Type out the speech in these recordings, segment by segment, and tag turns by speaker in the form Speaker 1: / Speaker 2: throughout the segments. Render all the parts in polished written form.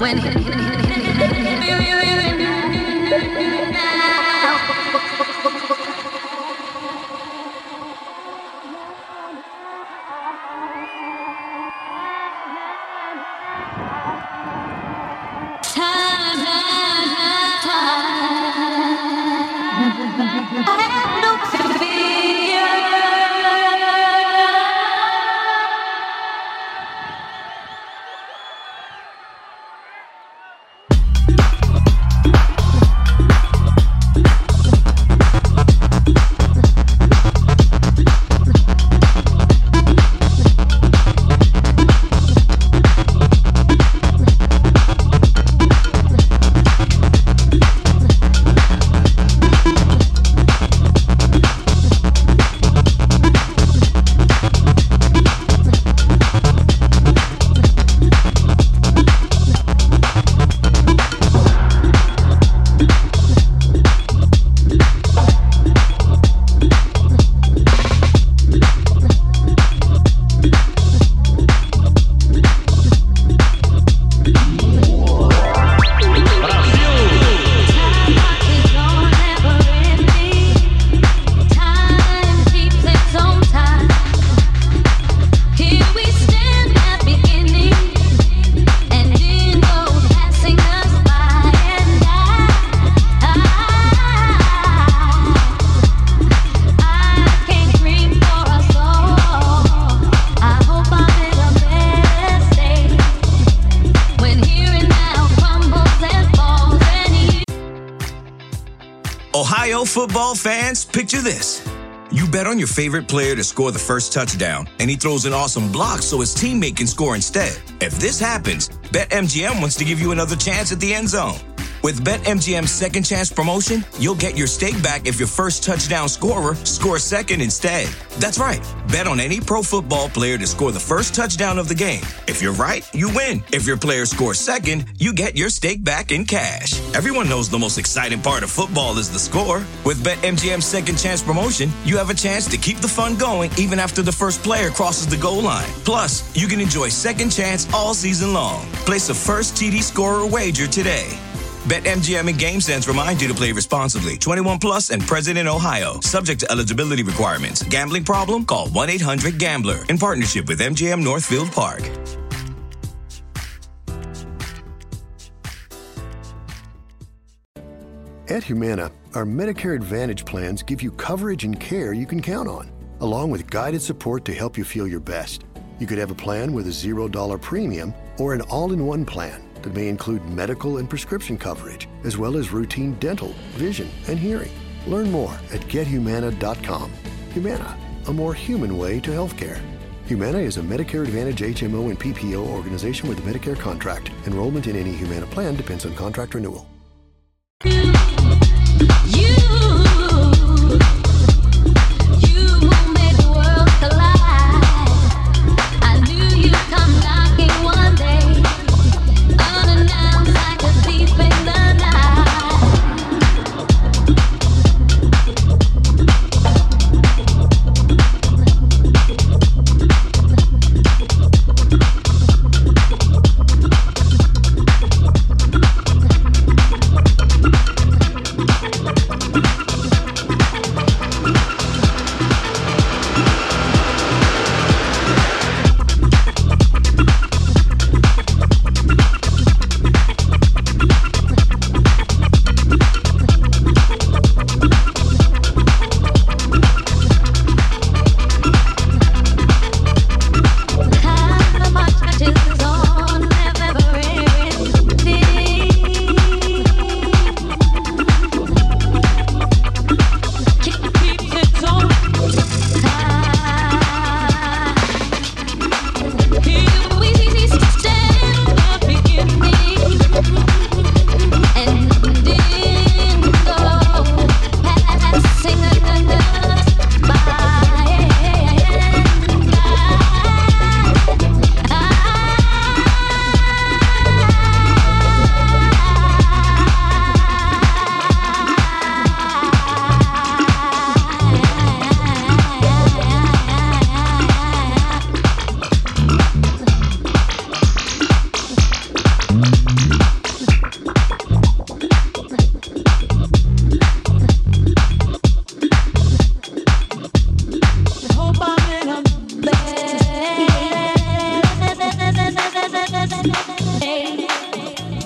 Speaker 1: Ohio football fans, picture this. You bet on your favorite player to score the first touchdown, and he throws an awesome block so his teammate can score instead. If this happens, BetMGM wants to give you another chance at the end zone. With BetMGM's second chance promotion, you'll get your stake back if your first touchdown scorer scores second instead. That's right. Bet on any pro football player to score the first touchdown of the game. If you're right, you win. If your player scores second, you get your stake back in cash. Everyone knows the most exciting part of football is the score. With BetMGM's second chance promotion, you have a chance to keep the fun going even after the first player crosses the goal line. Plus, you can enjoy second chance all season long. Place a first TD scorer wager today. BetMGM and GameSense remind you to play responsibly. 21 plus and present in Ohio. Subject to eligibility requirements. Gambling problem? Call 1-800-GAMBLER. In partnership with MGM Northfield Park.
Speaker 2: At Humana, our Medicare Advantage plans give you coverage and care you can count on, along with guided support to help you feel your best. You could have a plan with a $0 premium or an all-in-one plan that may include medical and prescription coverage, as well as routine dental, vision, and hearing. Learn more at gethumana.com. Humana, a more human way to healthcare. Humana is a Medicare Advantage HMO and PPO organization with a Medicare contract. Enrollment in any Humana plan depends on contract renewal.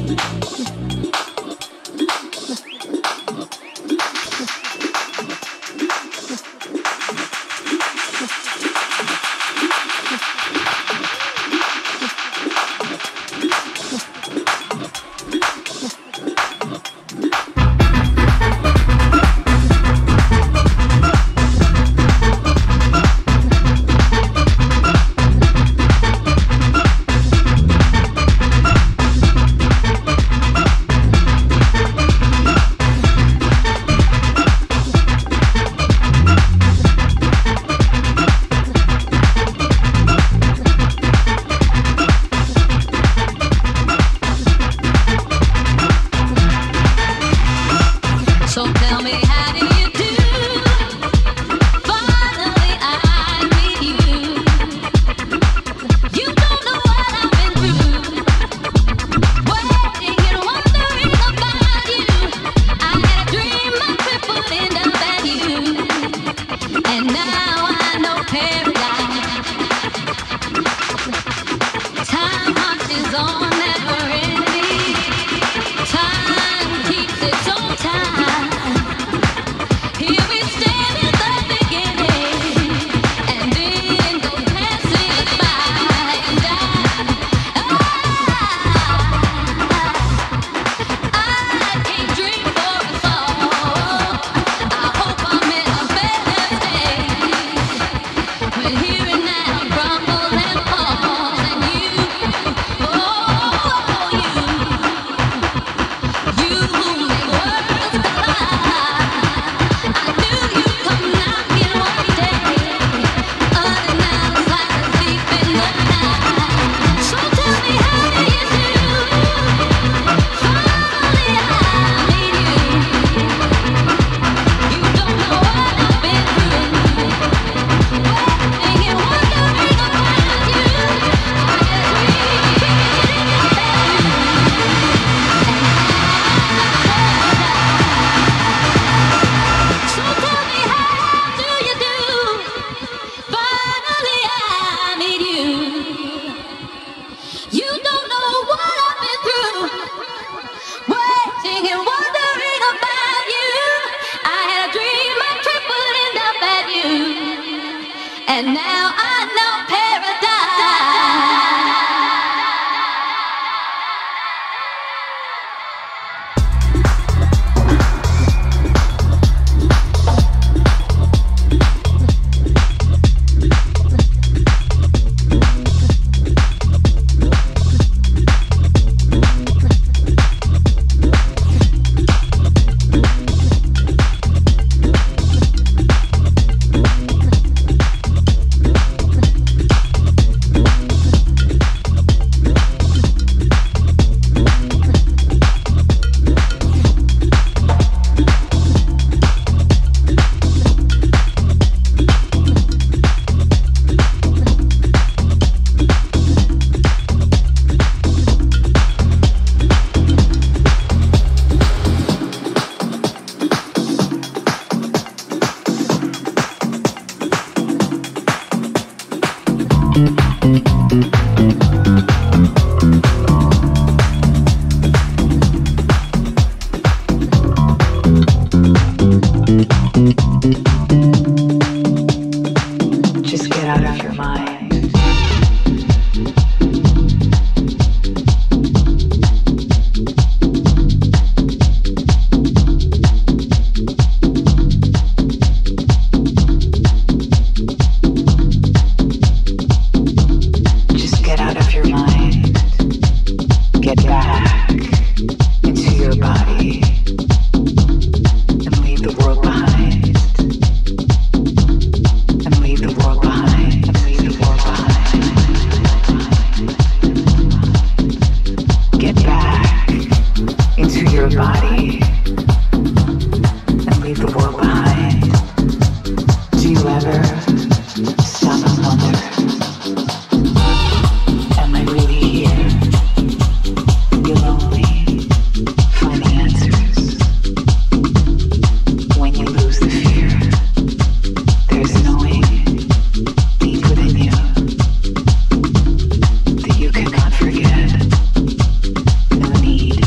Speaker 3: need.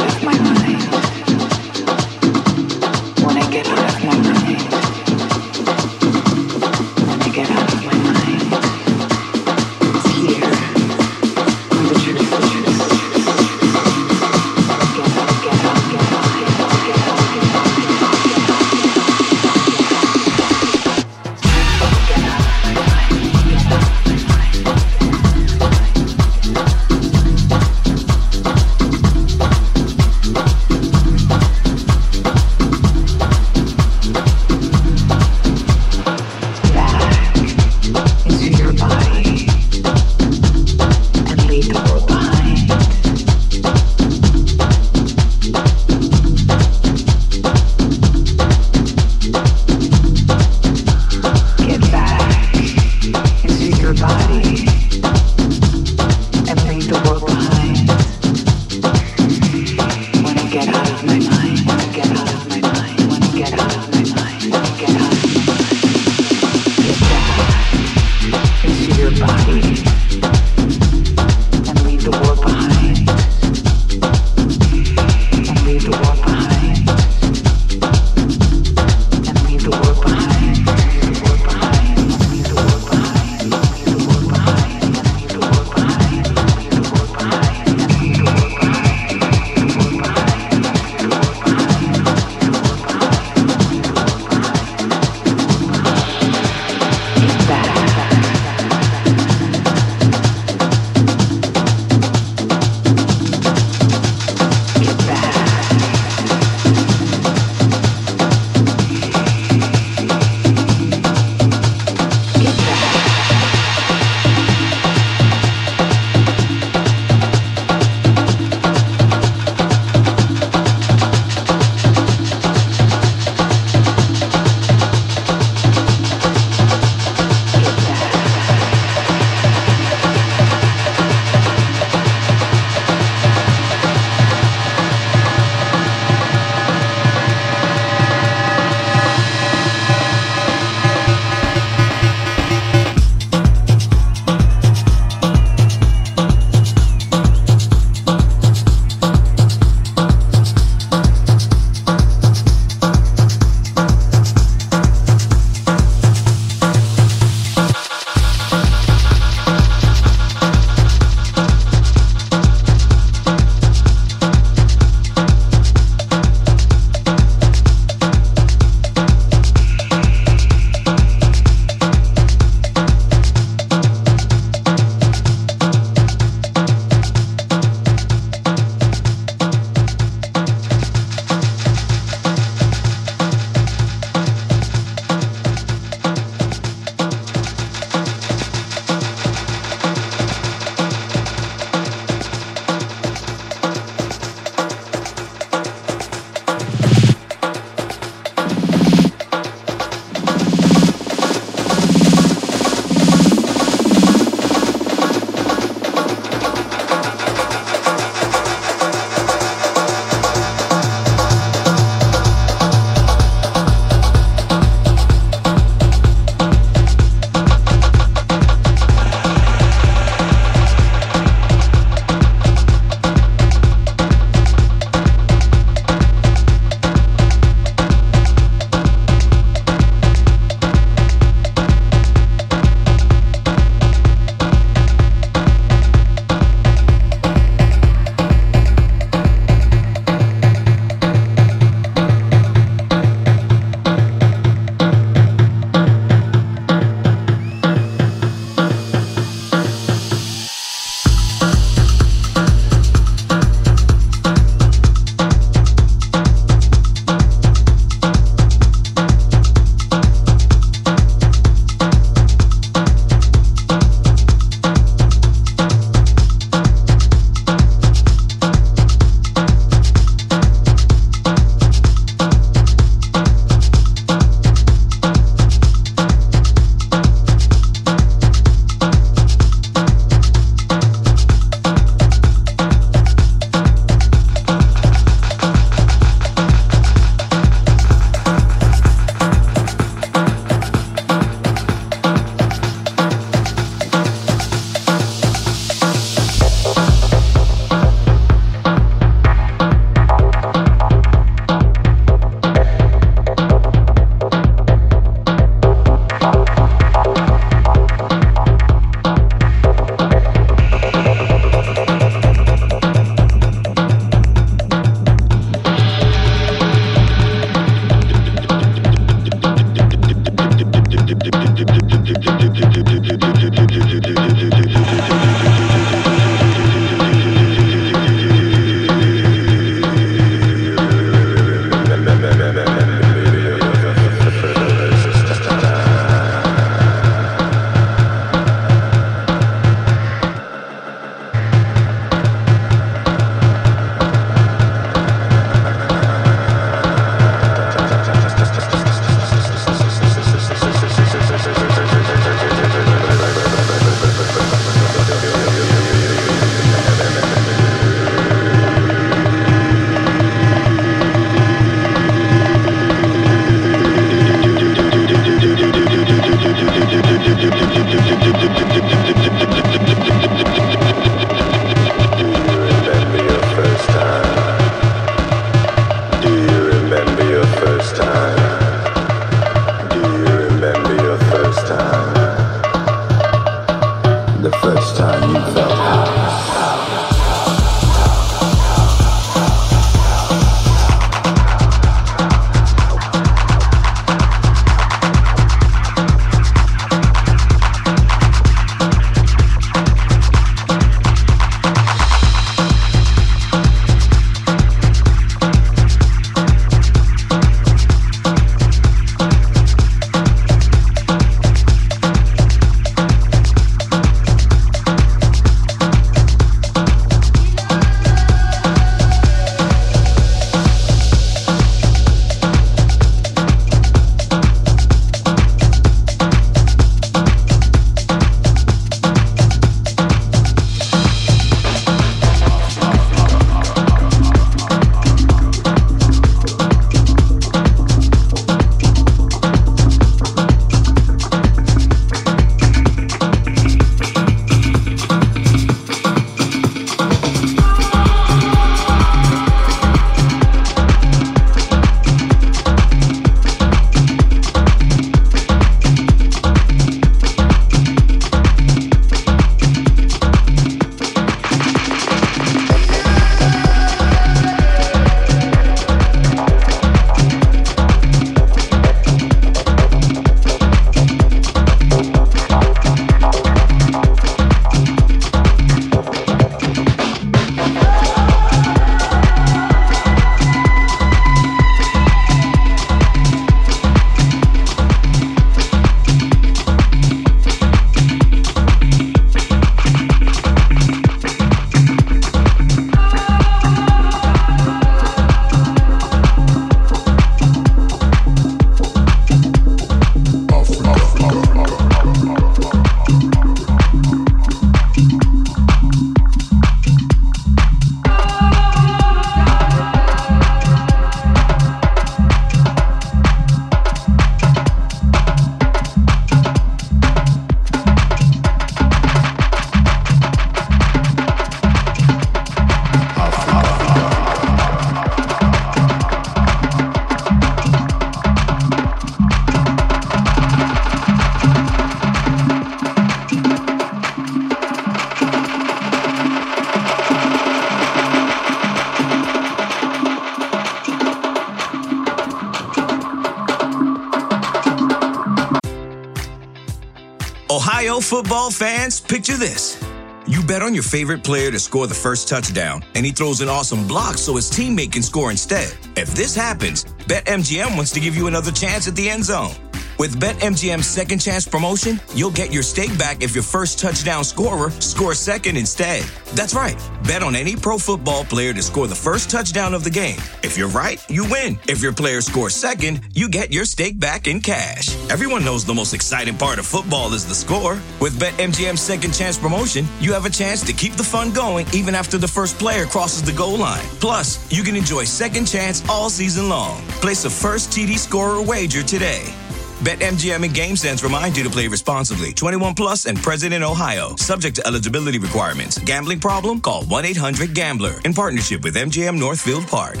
Speaker 1: Ohio football fans, picture this. You bet on your favorite player to score the first touchdown, and he throws an awesome block so his teammate can score instead. If this happens, BetMGM wants to give you another chance at the end zone. With BetMGM's second chance promotion, you'll get your stake back if your first touchdown scorer scores second instead. That's right. Bet on any pro football player to score the first touchdown of the game. If you're right, you win. If your player scores second, you get your stake back in cash. Everyone knows the most exciting part of football is the score. With BetMGM's second chance promotion, you have a chance to keep the fun going even after the first player crosses the goal line. Plus, you can enjoy second chance all season long. Place a first TD scorer wager today. BetMGM and GameSense remind you to play responsibly. 21 plus and present in Ohio. Subject to eligibility requirements. Gambling problem? Call 1-800-GAMBLER. In partnership with MGM Northfield Park.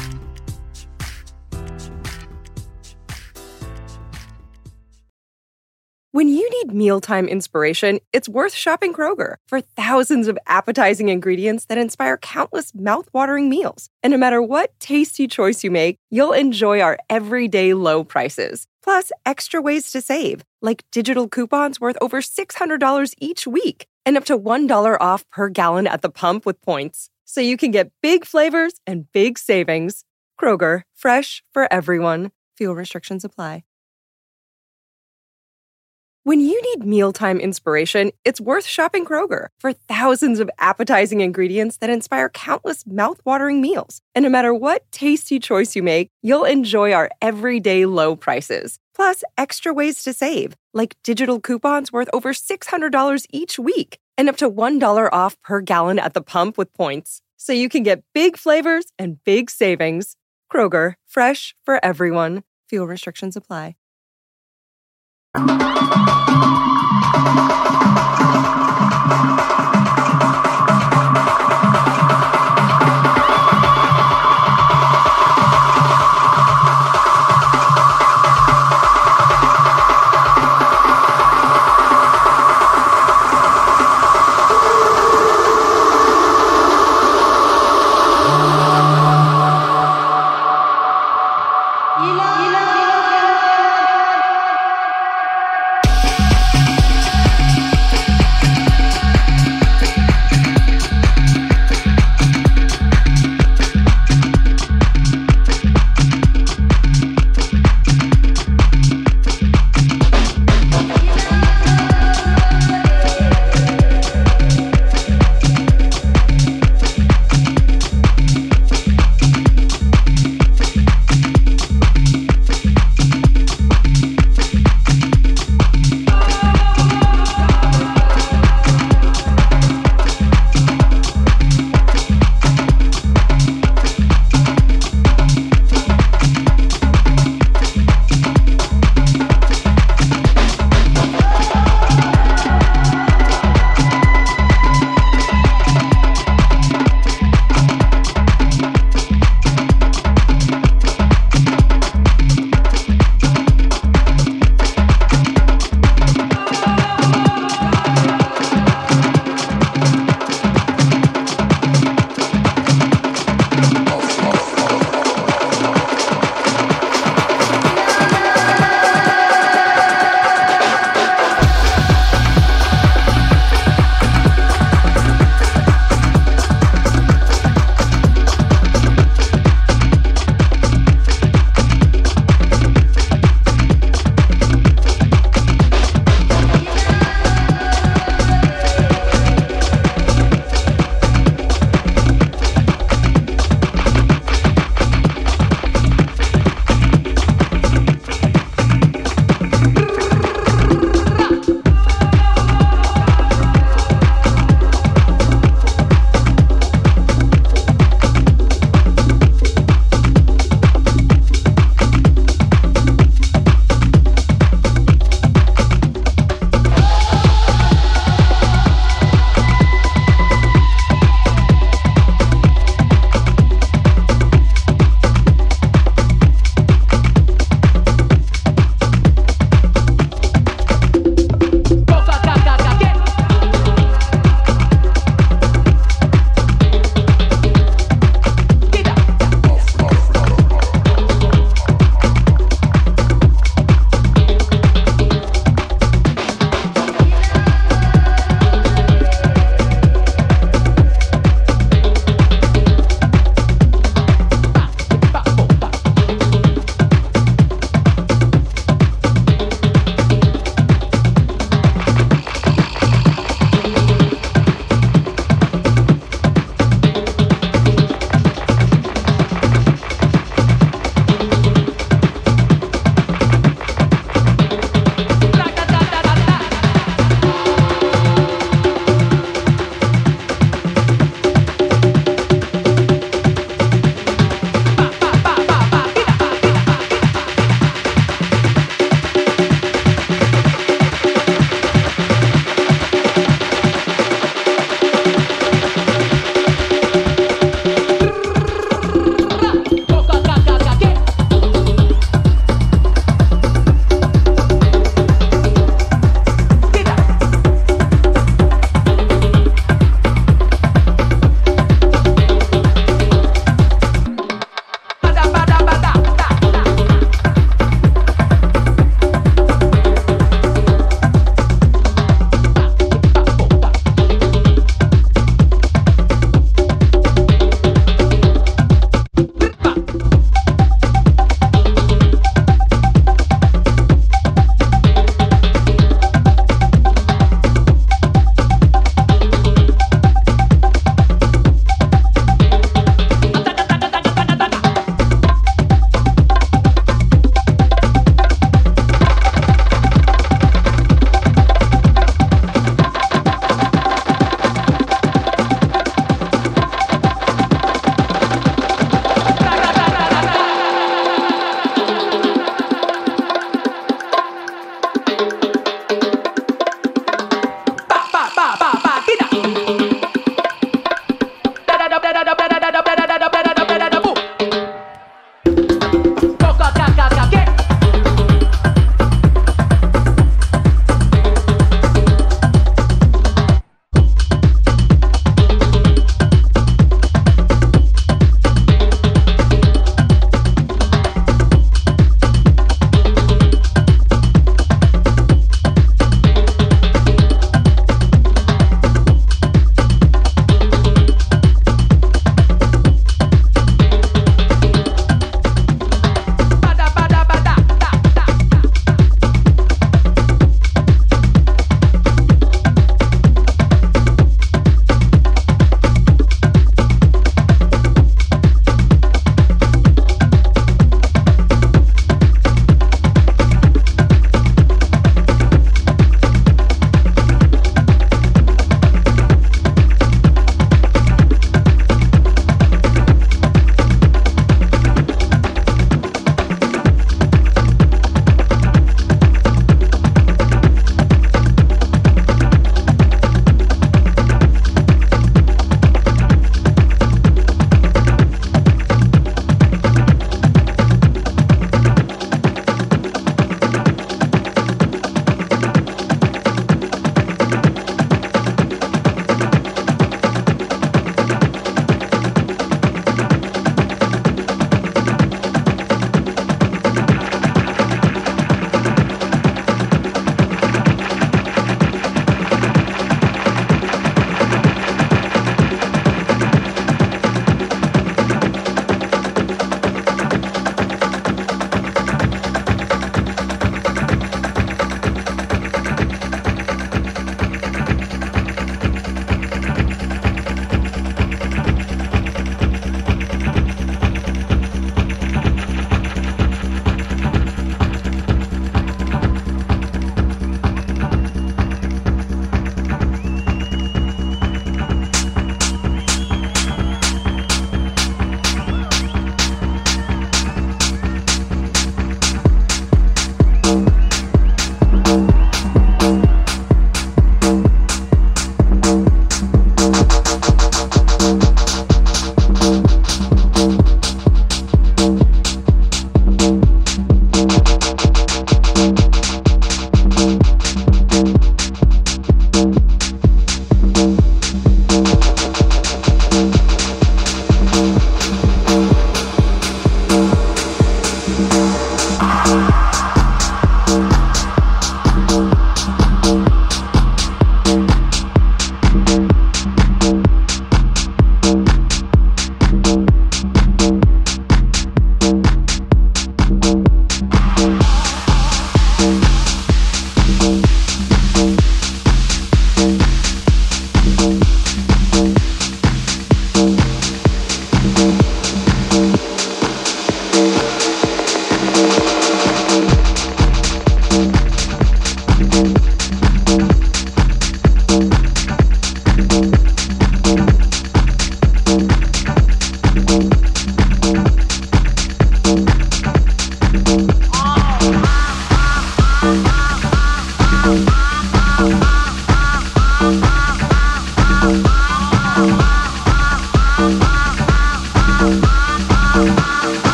Speaker 3: When you need mealtime inspiration, it's worth shopping Kroger for thousands of appetizing ingredients that inspire countless mouth-watering meals. And no matter what tasty choice you make, you'll enjoy our everyday low prices. Plus, extra ways to save, like digital coupons worth over $600 each week and up to $1 off per gallon at the pump with points. So you can get big flavors and big savings. Kroger, fresh for everyone. Fuel restrictions apply. When you need mealtime inspiration, it's worth shopping Kroger for thousands of appetizing ingredients that inspire countless mouth-watering meals. And no matter what tasty choice you make, you'll enjoy our everyday low prices. Plus, extra ways to save, like digital coupons worth over $600 each week and up to $1 off per gallon at the pump with points. So you can get big flavors and big savings. Kroger, fresh for everyone. Fuel restrictions apply.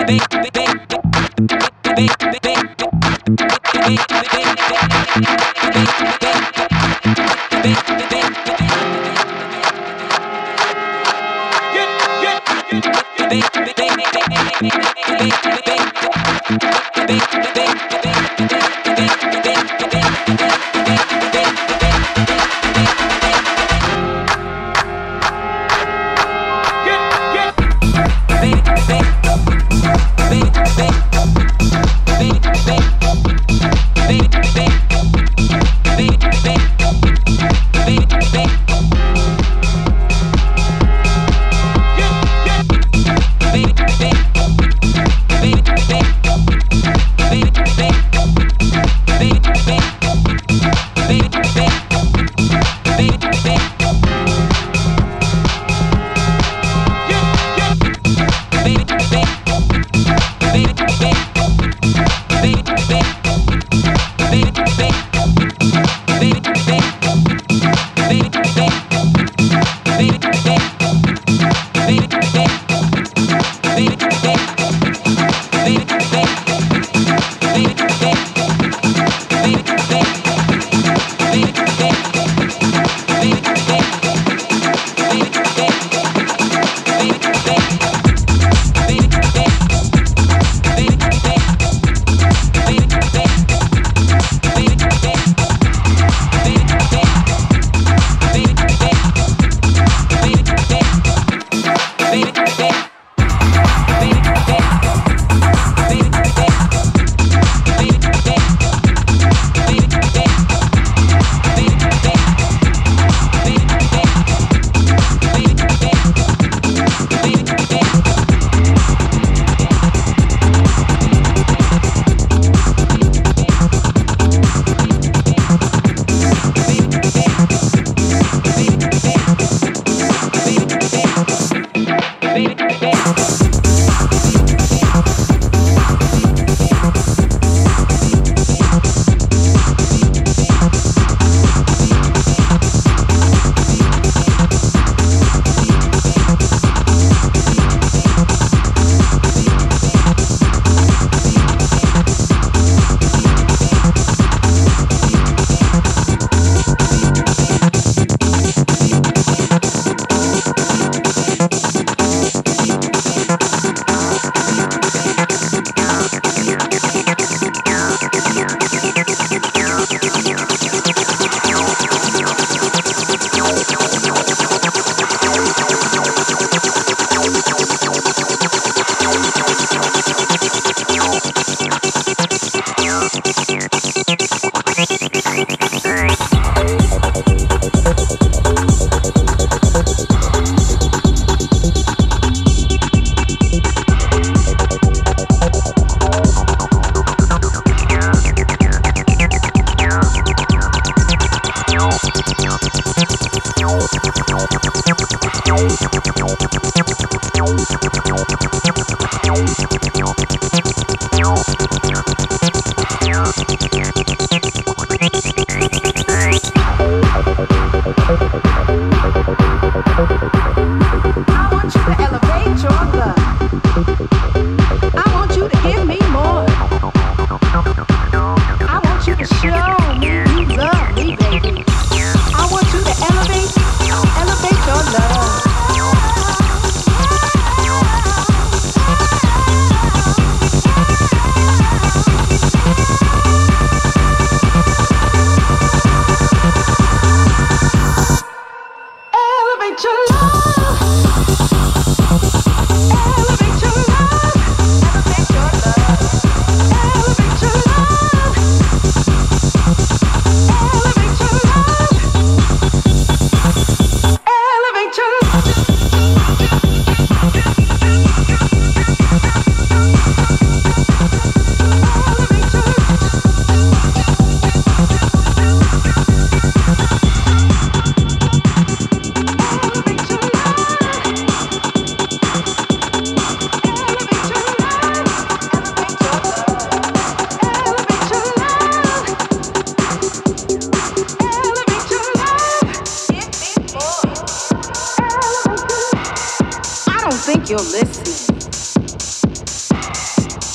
Speaker 4: Elevate your love. Elevate your love.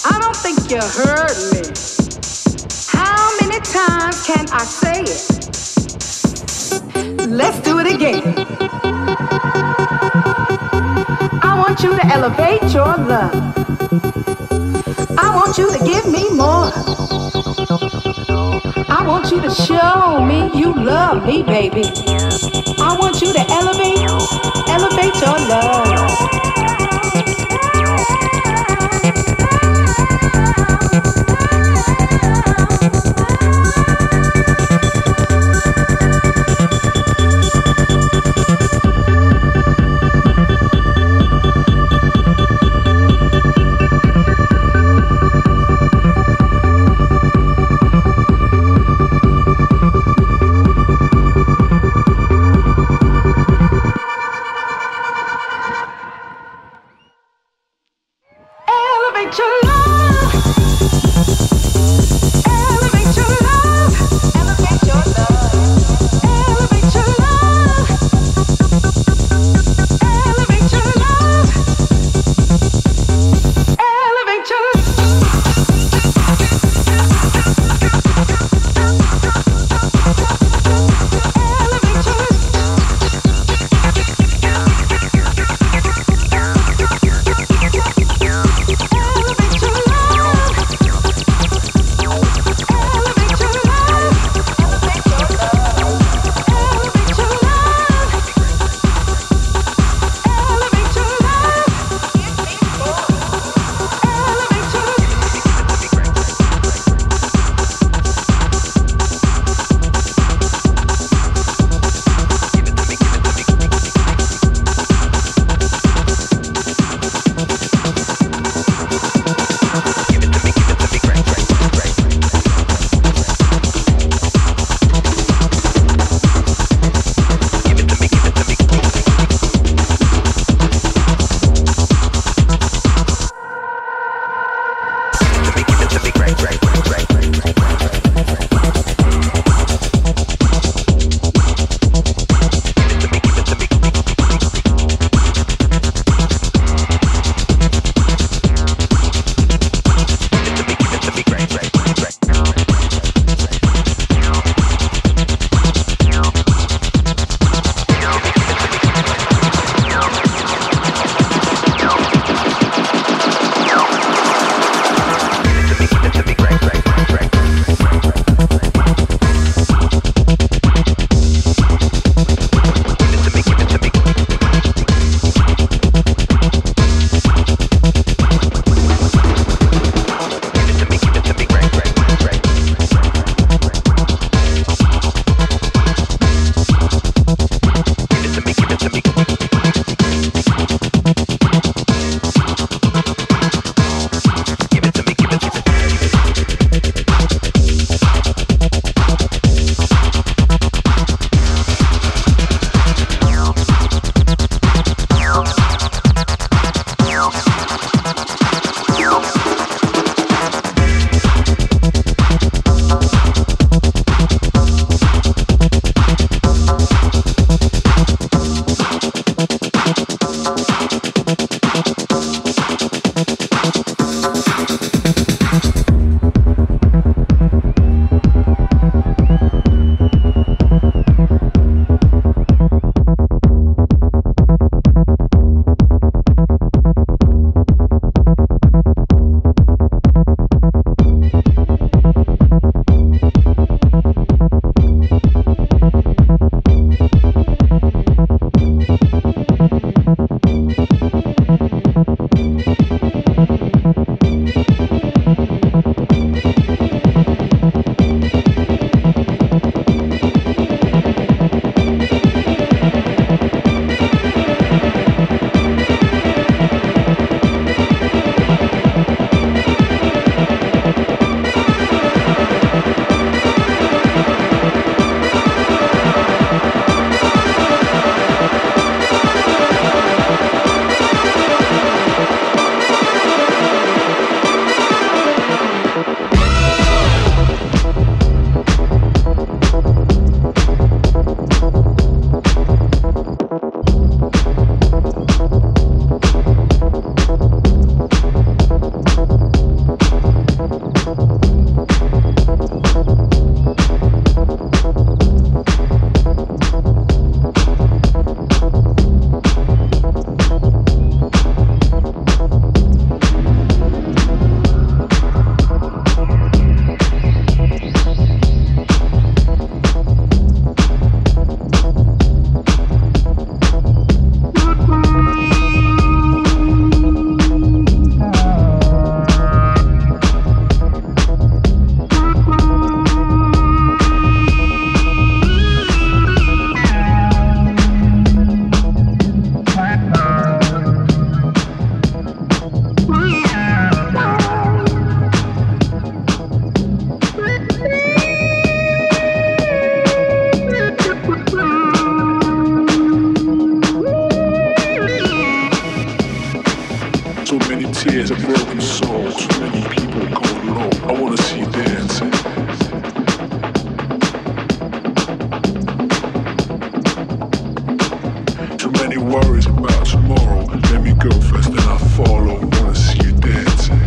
Speaker 4: I don't think you heard me. How many times can I say it? Let's do it again. I want you to elevate your love. I want you to give me more. I want you to show me you love me, baby. I want you to elevate your love.
Speaker 5: Elevate your love. tears of broken souls, many people going low. I wanna see you dancing. Too many worries about tomorrow. Let me go first, then I follow. Wanna see you dancing.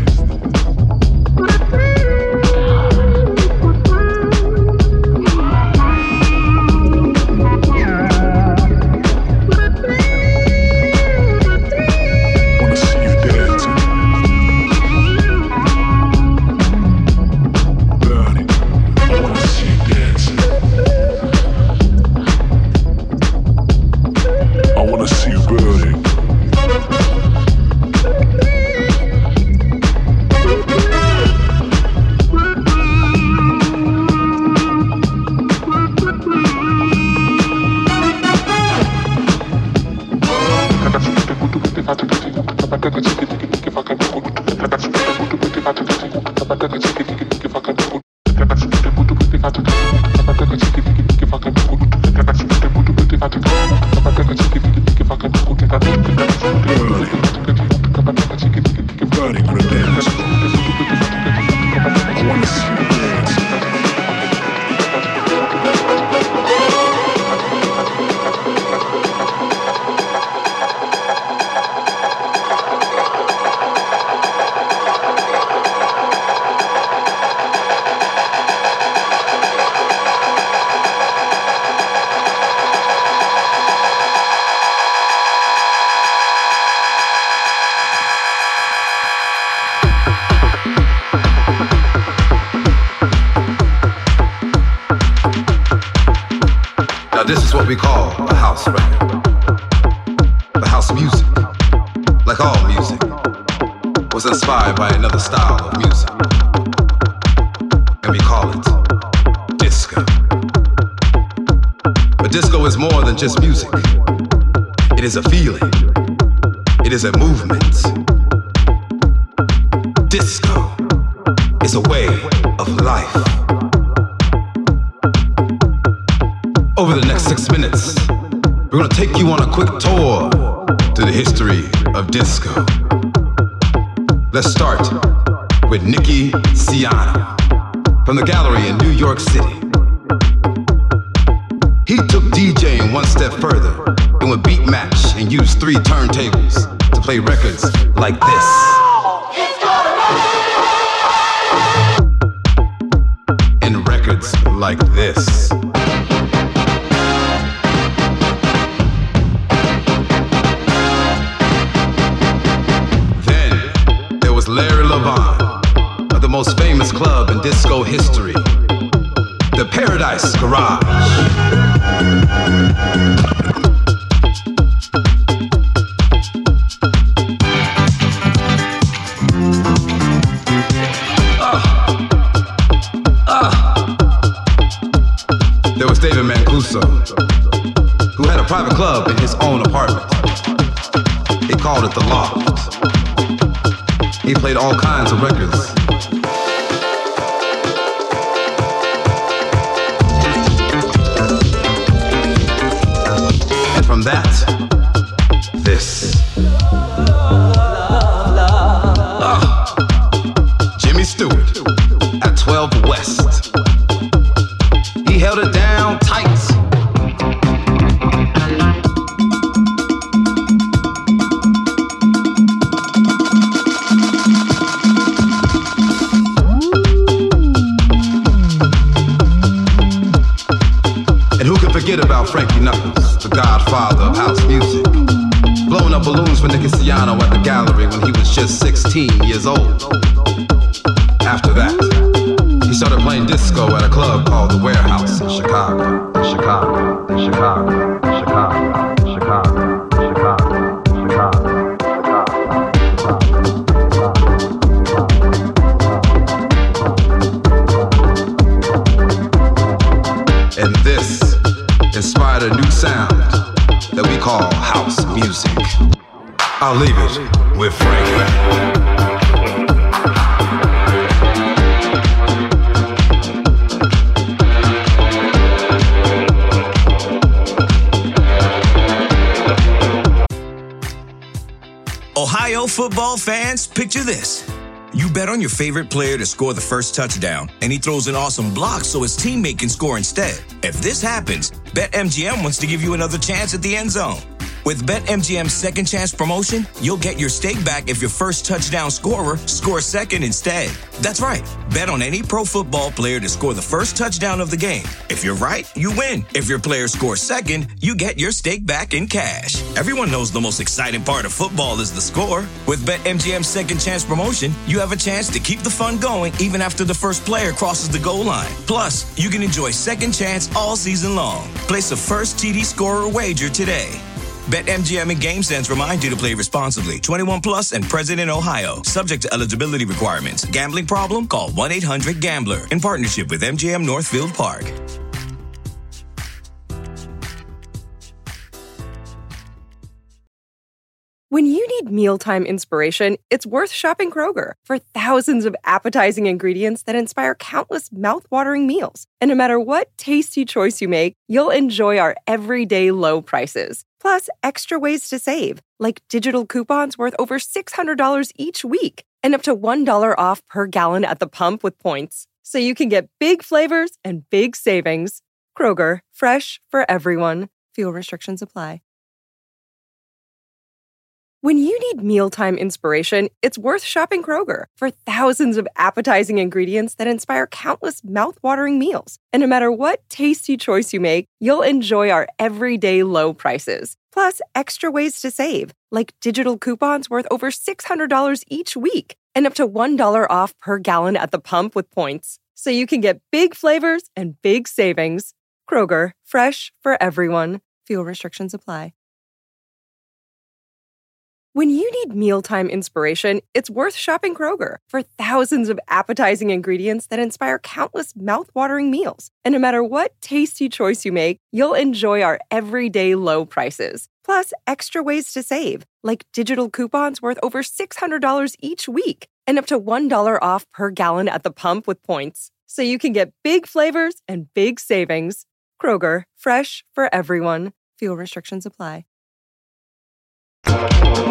Speaker 6: This is what we call a house record. The house music, like all music, was inspired by another style of music. And we call it disco. But disco is more than just music. It is a feeling. It is a movement. Disco is a way of life. Over the next 6 minutes, we're gonna take you on a quick tour to the history of disco. Let's start with Nicky Siano from the Gallery in New York City. He took DJing one step further and would beat match and use 3 turntables to play records like this. And records like this. Larry Levan of the most famous club in disco history, the Paradise Garage. There was David Mancuso, who had a private club in his own apartment. He called it The Loft. He played all kinds of records. And from that, this. Jimmy Stewart at 12 West. He held it down tight. Forget about Frankie Knuckles, the godfather of house music, blowing up balloons for Nicky Siano at the Gallery when he was just 16 years old. After that, he started playing disco at a club called The Warehouse in Chicago. And this inspired a new sound that we call house music. I'll leave it with Frank Beck.
Speaker 1: Ohio football fans, picture this. You bet on your favorite player to score the first touchdown, and he throws an awesome block so his teammate can score instead. If this happens, BetMGM wants to give you another chance at the end zone. With BetMGM's second chance promotion, you'll get your stake back if your first touchdown scorer scores second instead. That's right. Bet on any pro football player to score the first touchdown of the game. If you're right, you win. If your player scores second, you get your stake back in cash. Everyone knows the most exciting part of football is the score. With BetMGM's second chance promotion, you have a chance to keep the fun going even after the first player crosses the goal line. Plus, you can enjoy second chance all season long. Place a first TD scorer wager today. BetMGM and GameSense remind you to play responsibly. 21 plus and present in Ohio. Subject to eligibility requirements. Gambling problem? Call 1-800-GAMBLER. In partnership with MGM Northfield Park.
Speaker 3: When you need mealtime inspiration, it's worth shopping Kroger for thousands of appetizing ingredients that inspire countless mouth-watering meals. And no matter what tasty choice you make, you'll enjoy our everyday low prices. Plus, extra ways to save, like digital coupons worth over $600 each week and up to $1 off per gallon at the pump with points. So you can get big flavors and big savings. Kroger, fresh for everyone. Fuel restrictions apply. When you need mealtime inspiration, it's worth shopping Kroger for thousands of appetizing ingredients that inspire countless mouth-watering meals. And no matter what tasty choice you make, you'll enjoy our everyday low prices. Plus, extra ways to save, like digital coupons worth over $600 each week and up to $1 off per gallon at the pump with points. So you can get big flavors and big savings. Kroger, fresh for everyone. Fuel restrictions apply. When you need mealtime inspiration, it's worth shopping Kroger for thousands of appetizing ingredients that inspire countless mouth-watering meals. And no matter what tasty choice you make, you'll enjoy our everyday low prices. Plus, extra ways to save, like digital coupons worth over $600 each week and up to $1 off per gallon at the pump with points. So you can get big flavors and big savings. Kroger, fresh for everyone. Fuel restrictions apply.